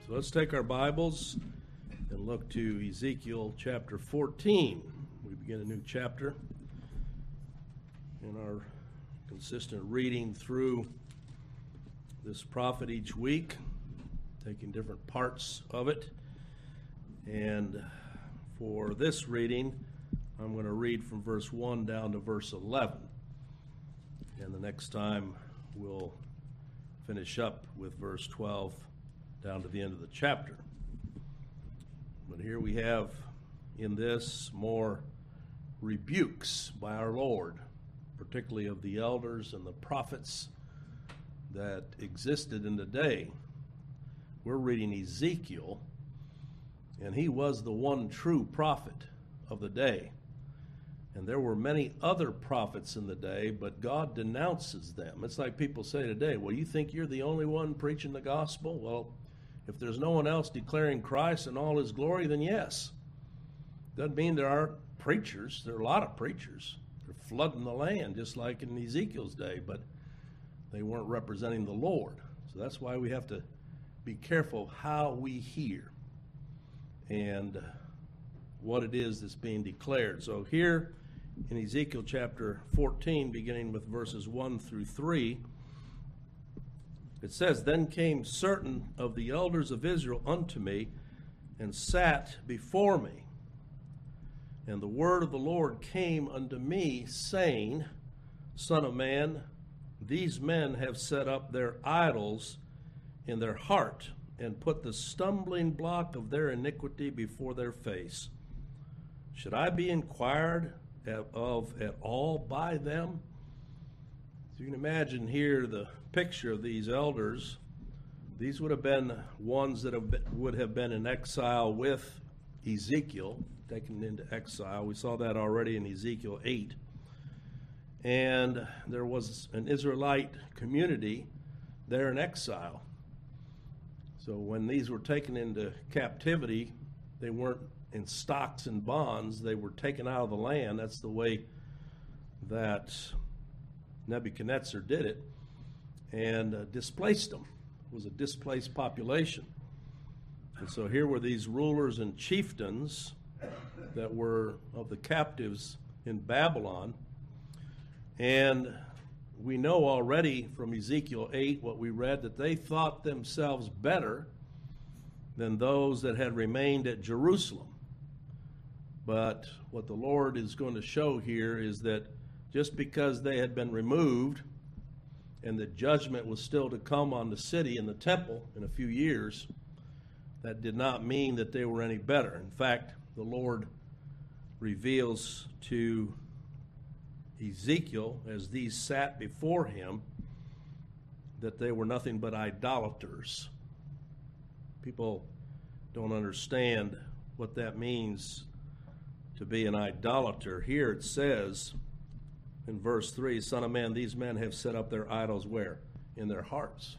So let's take our Bibles and look to Ezekiel chapter 14. We begin a new chapter in our consistent reading through this prophet each week, taking different parts of it. And for this reading, I'm going to read from verse 1 down to verse 11. And the next time we'll finish up with verse 12 down to the end of the chapter. But here we have in this more rebukes by our Lord, particularly of the elders and the prophets that existed in the day. We're reading Ezekiel, and he was the one true prophet of the day. And there were many other prophets in the day, but God denounces them. It's like people say today, well, you think you're the only one preaching the gospel? Well, if there's no one else declaring Christ and all his glory, then yes. Doesn't mean there aren't preachers. There are a lot of preachers. They're flooding the land, just like in Ezekiel's day, but they weren't representing the Lord. So that's why we have to be careful how we hear and what it is that's being declared. So here in Ezekiel chapter 14, beginning with verses 1 through 3, it says, Then came certain of the elders of Israel unto me, and sat before me. And the word of the Lord came unto me, saying, Son of man, these men have set up their idols in their heart, and put the stumbling block of their iniquity before their face. Should I be inquired of at all by them? So you can imagine here the picture of these elders. These would have been ones that would have been in exile with Ezekiel, taken into exile. We saw that already in Ezekiel 8. And there was an Israelite community there in exile. So when these were taken into captivity, they weren't in stocks and bonds. They were taken out of the land. That's the way that Nebuchadnezzar did it, and displaced them. It was a displaced population. And so here were these rulers and chieftains that were of the captives in Babylon. And we know already from Ezekiel 8, what we read, that they thought themselves better than those that had remained at Jerusalem. But what the Lord is going to show here is that just because they had been removed and the judgment was still to come on the city and the temple in a few years, that did not mean that they were any better. In fact, the Lord reveals to Ezekiel, as these sat before him, that they were nothing but idolaters. People don't understand what that means to be an idolater. Here it says in verse 3, Son of man, these men have set up their idols where? In their hearts.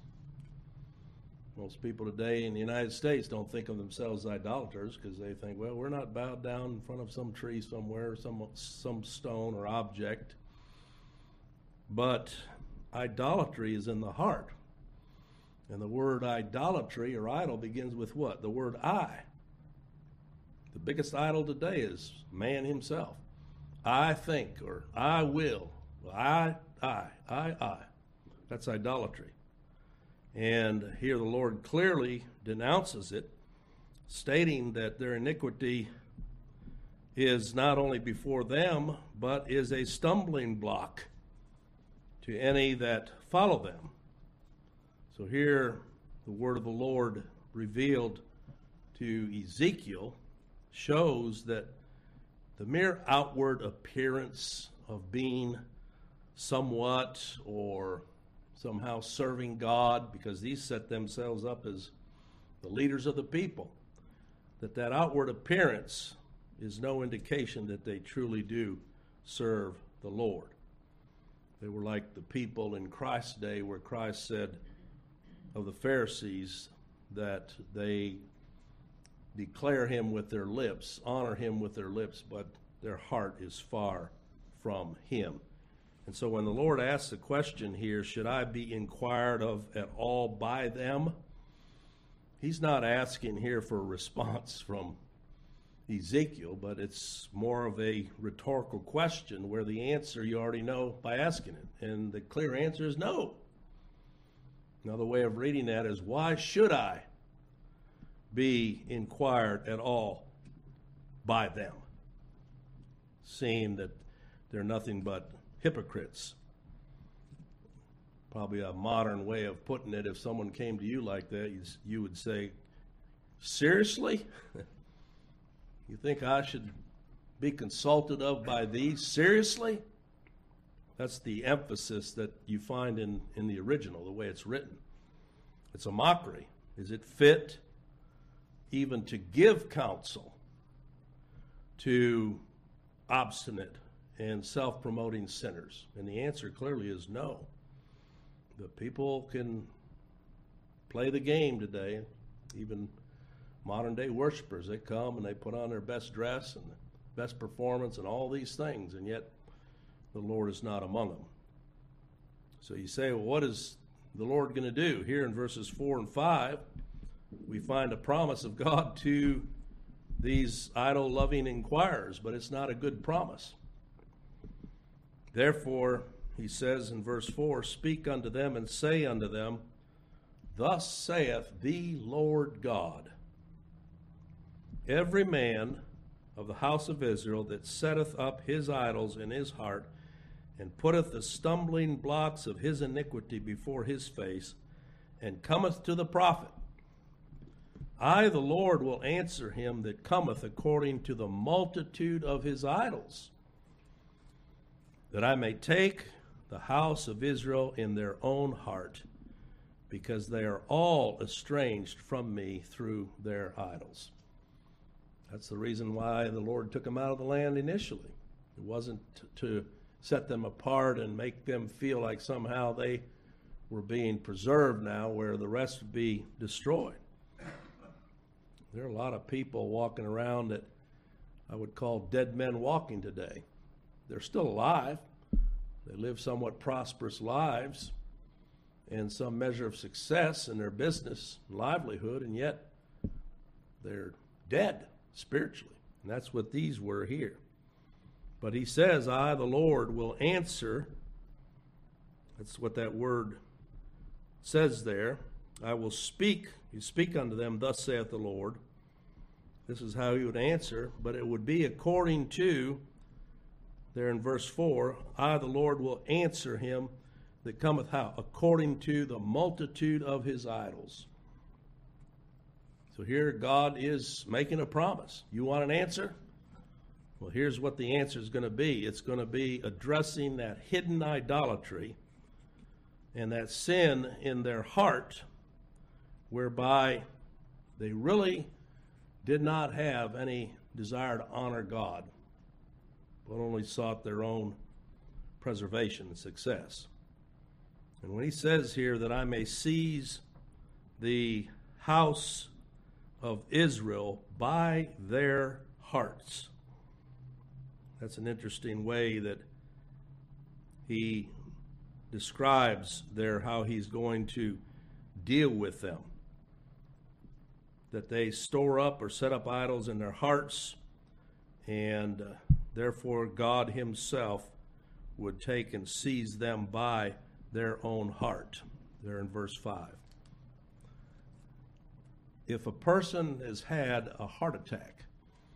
Most people today in the United States don't think of themselves as idolaters because they think, well, we're not bowed down in front of some tree somewhere, some stone or object. But idolatry is in the heart. And the word idolatry or idol begins with what? The word I. The biggest idol today is man himself. I think, or I will. I. That's idolatry. And here the Lord clearly denounces it, stating that their iniquity is not only before them, but is a stumbling block to any that follow them. So here the word of the Lord revealed to Ezekiel shows that the mere outward appearance of being somewhat or somehow serving God, because these set themselves up as the leaders of the people, that outward appearance is no indication that they truly do serve the Lord. They were like the people in Christ's day, where Christ said of the Pharisees that they declare him with their lips, honor him with their lips, but their heart is far from him. And so when the Lord asks the question here, should I be inquired of at all by them? he's not asking here for a response from Ezekiel, but it's more of a rhetorical question where the answer you already know by asking it. And the clear answer is no. Another way of reading that is, why should I be inquired at all by them, seeing that they're nothing but hypocrites? Probably a modern way of putting it, if someone came to you like that, you would say, seriously? You think I should be consulted of by these? Seriously? That's the emphasis that you find in the original, the way it's written. It's a mockery. Is it fit even to give counsel to obstinate and self-promoting sinners? And the answer clearly is no. But people can play the game today, even modern day worshipers. They come and they put on their best dress and the best performance and all these things, and yet the Lord is not among them. So you say, well, what is the Lord going to do? Here in verses 4 and 5, we find a promise of God to these idol-loving inquirers, but it's not a good promise. Therefore, he says in verse 4, speak unto them and say unto them, thus saith the Lord God, every man of the house of Israel that setteth up his idols in his heart, and putteth the stumbling blocks of his iniquity before his face, and cometh to the prophet, I, the Lord, will answer him that cometh according to the multitude of his idols, that I may take the house of Israel in their own heart, because they are all estranged from me through their idols. That's the reason why the Lord took them out of the land initially. It wasn't to set them apart and make them feel like somehow they were being preserved now, where the rest would be destroyed. There are a lot of people walking around that I would call dead men walking today. They're still alive. They live somewhat prosperous lives and some measure of success in their business and livelihood, and yet they're dead spiritually. And that's what these were here. But he says, I, the Lord, will answer. That's what that word says there. I will speak. You speak unto them, thus saith the Lord. This is how he would answer, but it would be according to, there in verse 4, I, the Lord, will answer him that cometh how? According to the multitude of his idols. So here God is making a promise. You want an answer? Well, here's what the answer is going to be. It's going to be addressing that hidden idolatry and that sin in their heart, whereby they really did not have any desire to honor God, but only sought their own preservation and success. And when he says here that I may seize the house of Israel by their hearts, that's an interesting way that he describes there how he's going to deal with them. That they store up or set up idols in their hearts, and therefore God himself would take and seize them by their own heart. There in verse 5. If a person has had a heart attack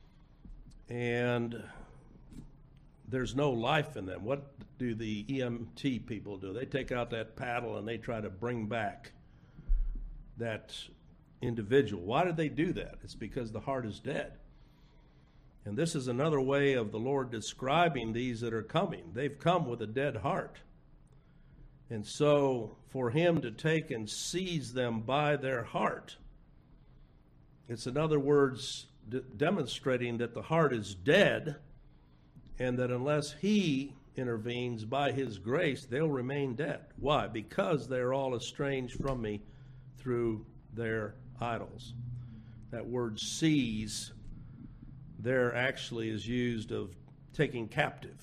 and there's no life in them, what do the EMT people do? They take out that paddle and they try to bring back that individual. Why did they do that? It's because the heart is dead. And this is another way of the Lord describing these that are coming. They've come with a dead heart. And so for him to take and seize them by their heart, it's in other words demonstrating that the heart is dead, and that unless he intervenes by his grace, they'll remain dead. Why? Because they're all estranged from me through their idols. That word seize there actually is used of taking captive.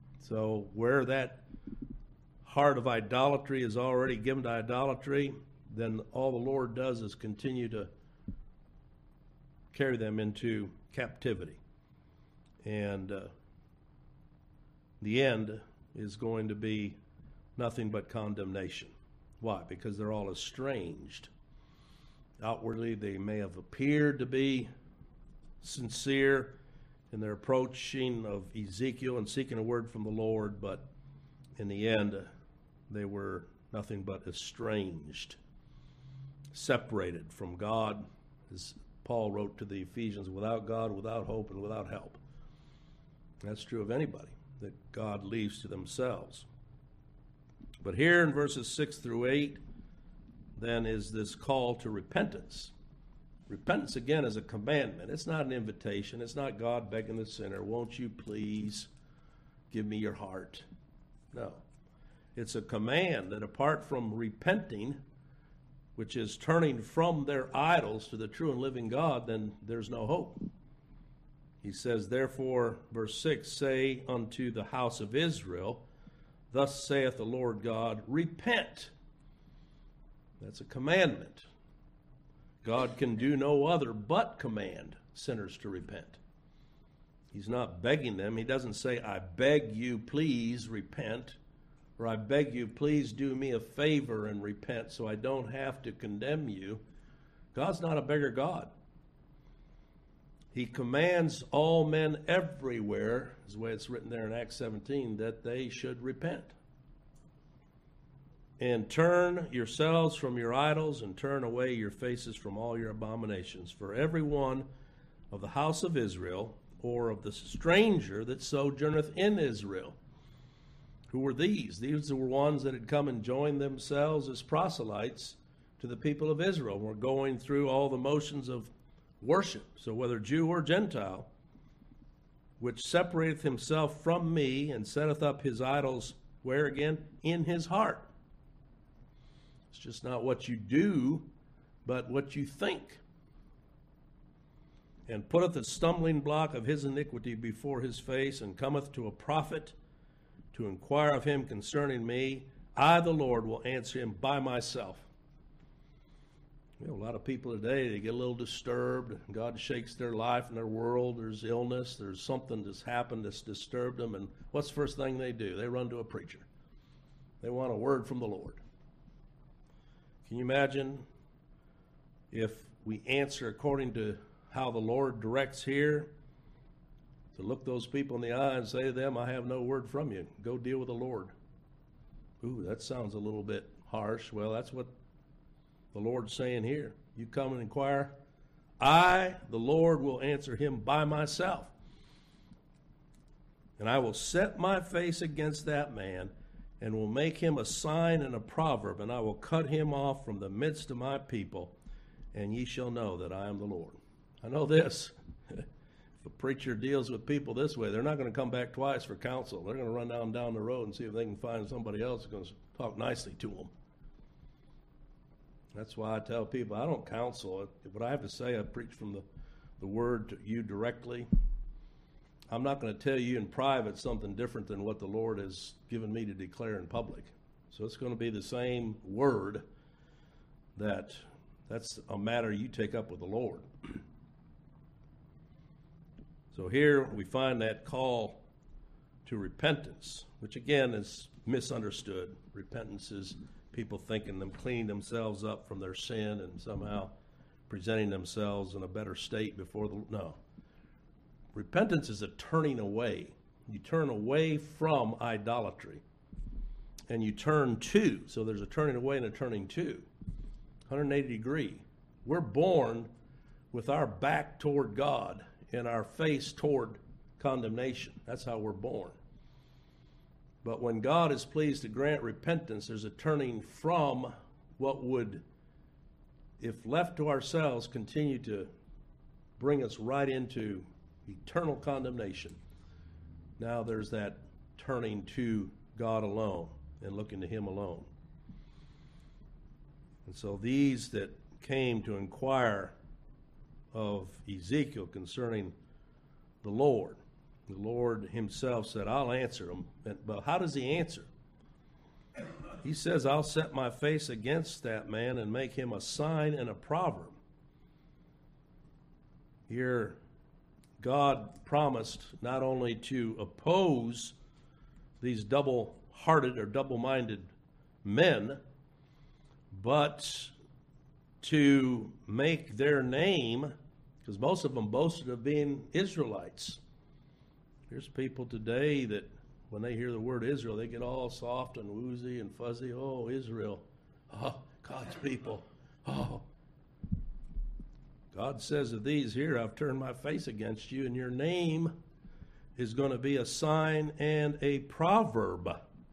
So where that heart of idolatry is already given to idolatry, then all the Lord does is continue to carry them into captivity. And the end is going to be nothing but condemnation. Why? Because they're all estranged. Outwardly, they may have appeared to be sincere in their approaching of Ezekiel and seeking a word from the Lord, but in the end, they were nothing but estranged, separated from God, as Paul wrote to the Ephesians, without God, without hope, and without help. That's true of anybody that God leaves to themselves. But here in verses 6 through 8, then is this call to repentance. Repentance, again, is a commandment. It's not an invitation. It's not God begging the sinner, won't you please give me your heart? No. It's a command that apart from repenting, which is turning from their idols to the true and living God, then there's no hope. He says, therefore, verse 6, say unto the house of Israel, thus saith the Lord God, repent. That's a commandment. God can do no other but command sinners to repent. He's not begging them. He doesn't say, I beg you, please repent, or I beg you, please do me a favor and repent so I don't have to condemn you. God's not a beggar God. He commands all men everywhere, is the way it's written there in Acts 17, that they should repent. And turn yourselves from your idols, and turn away your faces from all your abominations. For every one of the house of Israel, or of the stranger that sojourneth in Israel. Who were these? These were ones that had come and joined themselves as proselytes to the people of Israel. Were going through all the motions of worship, so whether Jew or Gentile, which separateth himself from me, and setteth up his idols, where again? In his heart. It's just not what you do, but what you think. And putteth a stumbling block of his iniquity before his face, and cometh to a prophet to inquire of him concerning me. I, the Lord, will answer him by myself. You know, a lot of people today, they get a little disturbed. God shakes their life and their world. There's illness. There's something that's happened that's disturbed them. And what's the first thing they do? They run to a preacher. They want a word from the Lord. Can you imagine if we answer according to how the Lord directs here, to look those people in the eye and say to them, I have no word from you. Go deal with the Lord. Ooh, that sounds a little bit harsh. Well, that's what the Lord's saying here. You come and inquire. I, the Lord, will answer him by myself. And I will set my face against that man, and will make him a sign and a proverb, and I will cut him off from the midst of my people, and ye shall know that I am the Lord. I know this. If a preacher deals with people this way, they're not going to come back twice for counsel. They're going to run down the road and see if they can find somebody else who's going to talk nicely to them. That's why I tell people I don't counsel. What I have to say, I preach from the word to you directly. I'm not going to tell you in private something different than what the Lord has given me to declare in public. So it's going to be the same word. That's a matter you take up with the Lord. So here we find that call to repentance, which again is misunderstood. Repentance is people thinking them cleaning themselves up from their sin and somehow presenting themselves in a better state before the... No. Repentance is a turning away. You turn away from idolatry. And you turn to. So there's a turning away and a turning to. 180 degree. We're born with our back toward God and our face toward condemnation. That's how we're born. But when God is pleased to grant repentance, there's a turning from what would, if left to ourselves, continue to bring us right into eternal condemnation. Now there's that turning to God alone and looking to him alone. And so these that came to inquire of Ezekiel concerning the Lord himself said, I'll answer them. But how does he answer? He says, I'll set my face against that man and make him a sign and a proverb. Here, God promised not only to oppose these double-hearted or double-minded men, but to make their name, because most of them boasted of being Israelites. There's people today that when they hear the word Israel, they get all soft and woozy and fuzzy. Oh, Israel. Oh, God's people. Oh. God says of these here, I've turned my face against you, and your name is going to be a sign and a proverb.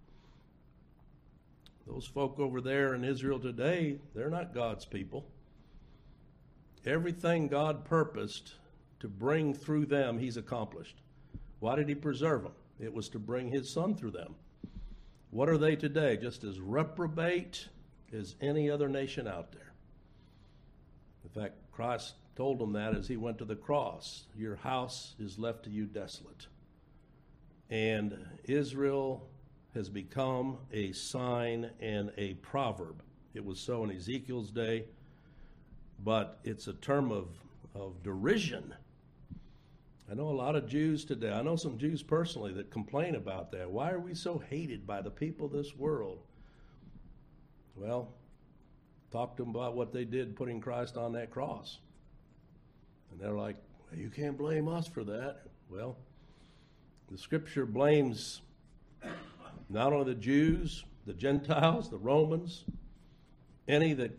Those folk over there in Israel today, they're not God's people. Everything God purposed to bring through them, he's accomplished. Why did he preserve them? It was to bring his son through them. What are they today? Just as reprobate as any other nation out there. In fact, Christ told them that as he went to the cross. Your house is left to you desolate. And Israel has become a sign and a proverb. It was so in Ezekiel's day, but it's a term of derision. I know a lot of Jews today. I know some Jews personally that complain about that. Why are we so hated by the people of this world? Well, talk to them about what they did putting Christ on that cross. And they're like, well, you can't blame us for that. Well, the scripture blames not only the Jews, the Gentiles, the Romans, any that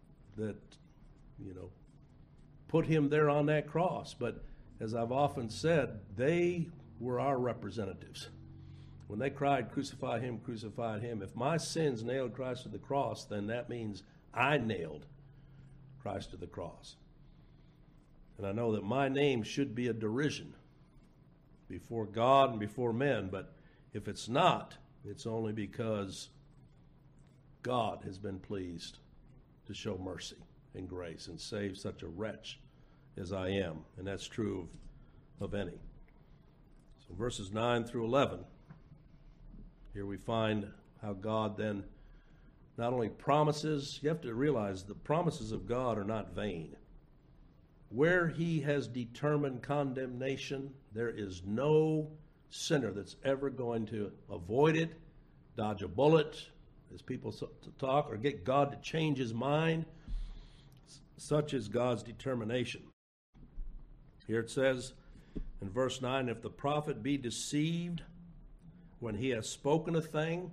put him there on that cross. But as I've often said, they were our representatives. When they cried, crucify him, crucified him. If my sins nailed Christ to the cross, then that means I nailed Christ to the cross. And I know that my name should be a derision before God and before men, but if it's not, it's only because God has been pleased to show mercy and grace and save such a wretch as I am. And that's true of any. So verses 9 through 11, here we find how God then not only promises, you have to realize the promises of God are not vain. Where he has determined condemnation, there is no sinner that's ever going to avoid it, dodge a bullet, as people talk, or get God to change his mind. Such is God's determination. Here it says in verse 9, if the prophet be deceived when he has spoken a thing,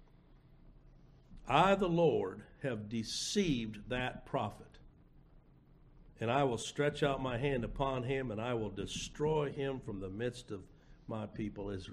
I, the Lord, have deceived that prophet. And I will stretch out my hand upon him, and I will destroy him from the midst of my people Israel.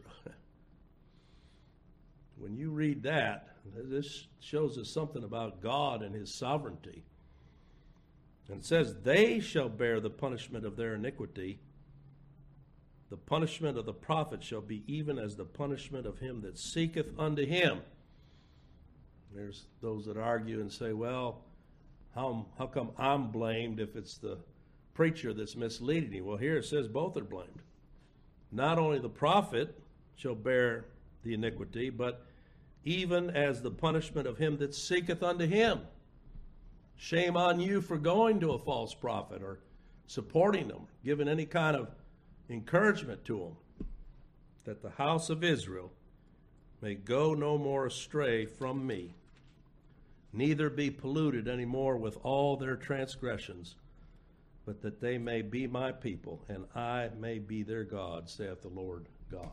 When you read that, this shows us something about God and his sovereignty. And it says, they shall bear the punishment of their iniquity. The punishment of the prophet shall be even as the punishment of him that seeketh unto him. There's those that argue and say, well, how come I'm blamed if it's the preacher that's misleading you? Well, here it says both are blamed. Not only the prophet shall bear the iniquity, but even as the punishment of him that seeketh unto him. Shame on you for going to a false prophet or supporting them, giving any kind of encouragement to them, that the house of Israel may go no more astray from me, neither be polluted any more with all their transgressions, but that they may be my people, and I may be their God, saith the Lord God.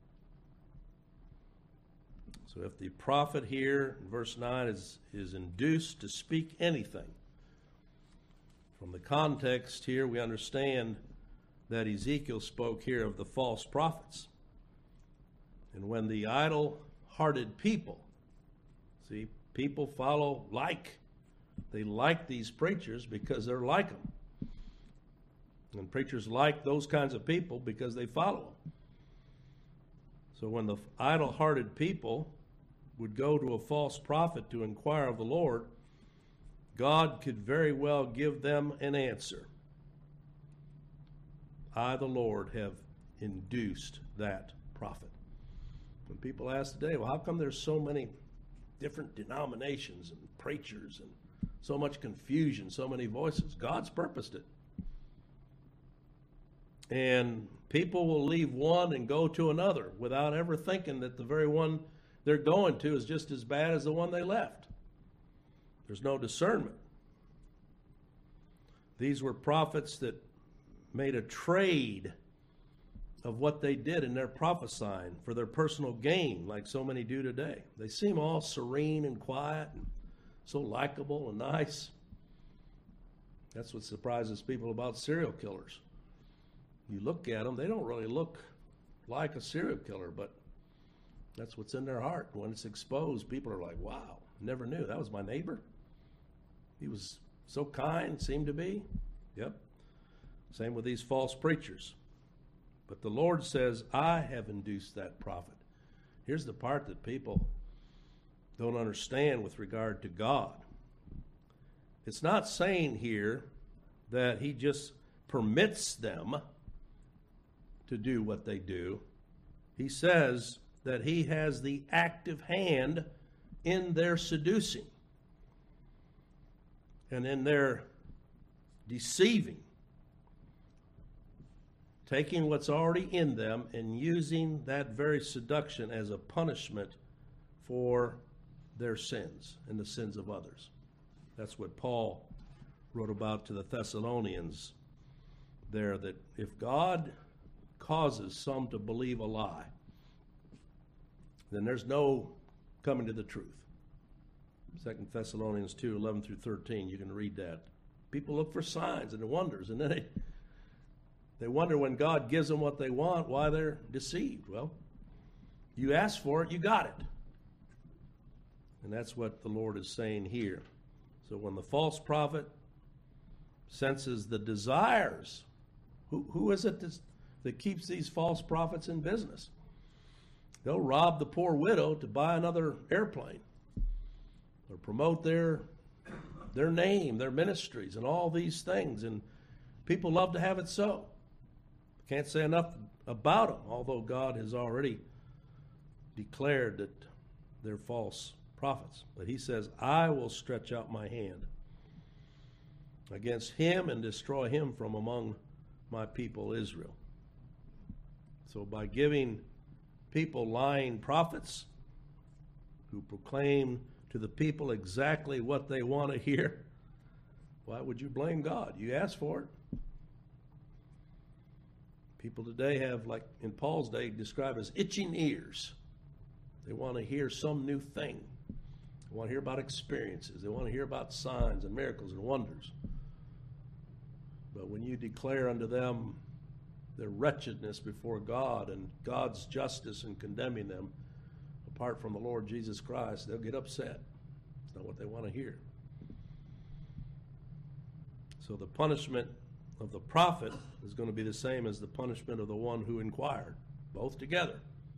So if the prophet here, in verse 9, is induced to speak anything, from the context here we understand that Ezekiel spoke here of the false prophets. And when the idle-hearted people, see, people follow they like these preachers because they're like them. And preachers like those kinds of people because they follow them. So when the idle-hearted people would go to a false prophet to inquire of the Lord, God could very well give them an answer. I, the Lord, have induced that prophet. When people ask today, well, how come there's so many different denominations and preachers and so much confusion, so many voices. God's purposed it. And people will leave one and go to another without ever thinking that the very one they're going to is just as bad as the one they left. There's no discernment. These were prophets that made a trade of what they did in their prophesying for their personal gain, like so many do today. They seem all serene and quiet and so likable and nice. That's what surprises people about serial killers. You look at them, they don't really look like a serial killer, but that's what's in their heart. When it's exposed, people are like, wow, never knew. That was my neighbor. He was so kind, seemed to be. Yep. Same with these false preachers. But the Lord says, I have induced that prophet. Here's the part that people don't understand with regard to God. It's not saying here that he just permits them to do what they do. He says that he has the active hand in their seducing and in their deceiving, taking what's already in them and using that very seduction as a punishment for their sins and the sins of others. That's what Paul wrote about to the Thessalonians there, that if God causes some to believe a lie, then there's no coming to the truth. 2 Thessalonians 2, 11 through 13, you can read that. People look for signs and wonders, and then they wonder when God gives them what they want, why they're deceived. Well, you asked for it, you got it. And that's what the Lord is saying here. So when the false prophet senses the desires, who is it that keeps these false prophets in business? They'll rob the poor widow to buy another airplane or promote their name, their ministries, and all these things. And people love to have it so. Can't say enough about them, although God has already declared that they're false prophets. But he says, I will stretch out my hand against him and destroy him from among my people Israel. So by giving people lying prophets who proclaim to the people exactly what they want to hear, why would you blame God? You asked for it. People today have, like in Paul's day, described as itching ears. They want to hear some new thing. They want to hear about experiences. They want to hear about signs and miracles and wonders. But when you declare unto them their wretchedness before God and God's justice in condemning them apart from the Lord Jesus Christ, they'll get upset. It's not what they want to hear. So the punishment of the prophet is going to be the same as the punishment of the one who inquired, both together,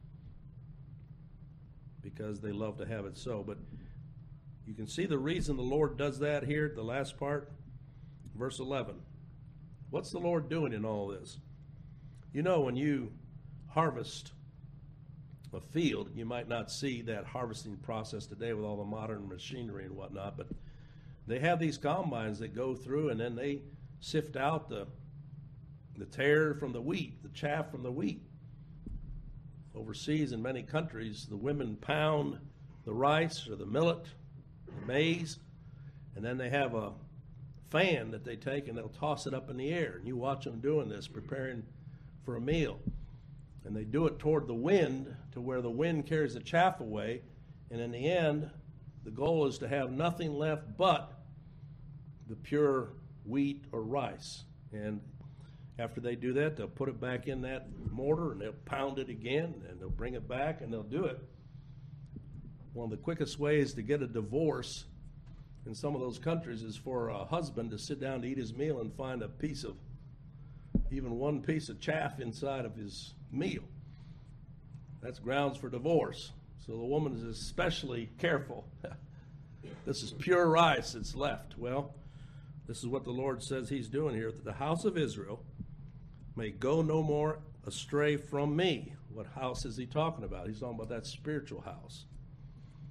because they love to have it so. But you can see the reason the Lord does that here, the last part, verse 11. What's the Lord doing in all this? You know, when you harvest a field, you might not see that harvesting process today with all the modern machinery and whatnot, but they have these combines that go through and then they sift out the tare from the wheat, the chaff from the wheat. Overseas in many countries, the women pound the rice or the millet, the maize, and then they have a fan that they take and they'll toss it up in the air. And you watch them doing this, preparing for a meal. And they do it toward the wind to where the wind carries the chaff away. And in the end, the goal is to have nothing left but the pure wheat or rice. And after they do that, they'll put it back in that mortar and they'll pound it again and they'll bring it back and they'll do it. One of the quickest ways to get a divorce in some of those countries is for a husband to sit down to eat his meal and find a piece of, even one piece of chaff inside of his meal. That's grounds for divorce. So the woman is especially careful. This is pure rice that's left. Well, this is what the Lord says he's doing here, that the house of Israel may go no more astray from me. What house is he talking about? He's talking about that spiritual house.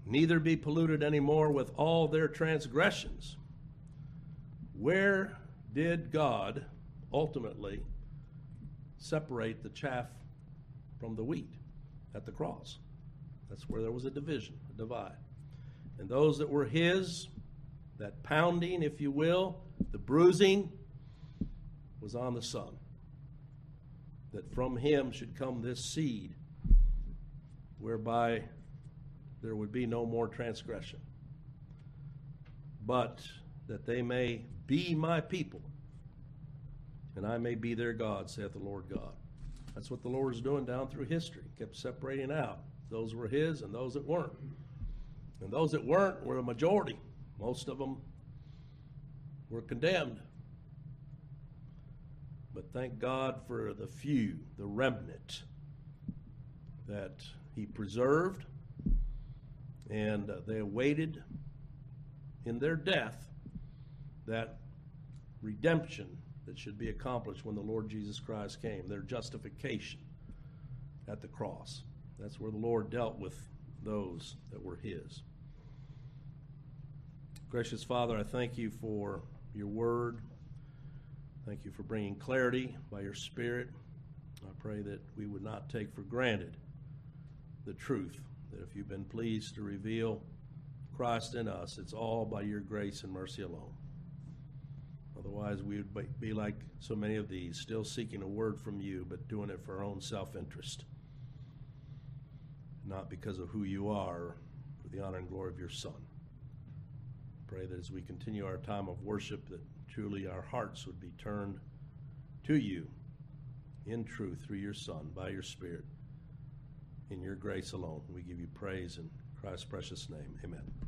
neither be polluted any more with all their transgressions. Where did God ultimately separate the chaff from the wheat? At the cross. That's where there was a division, a divide. And those that were his, that pounding, if you will, the bruising, was on the Son. That from him should come this seed, whereby there would be no more transgression. But that they may be my people, and I may be their God, saith the Lord God. That's what the Lord is doing down through history. He kept separating out. Those were his and those that weren't. And those that weren't were a majority. Most of them were condemned. But thank God for the few, the remnant, that he preserved, and they awaited in their death that redemption that should be accomplished when the Lord Jesus Christ came, their justification at the cross. That's where the Lord dealt with those that were his. Gracious Father, I thank you for your word. Thank you for bringing clarity by your Spirit. I pray that we would not take for granted the truth, that if you've been pleased to reveal Christ in us, it's all by your grace and mercy alone. Otherwise, we would be like so many of these, still seeking a word from you, but doing it for our own self-interest. Not because of who you are, or for the honor and glory of your Son. Pray that as we continue our time of worship, that truly our hearts would be turned to you in truth through your Son, by your Spirit, in your grace alone. We give you praise in Christ's precious name. Amen.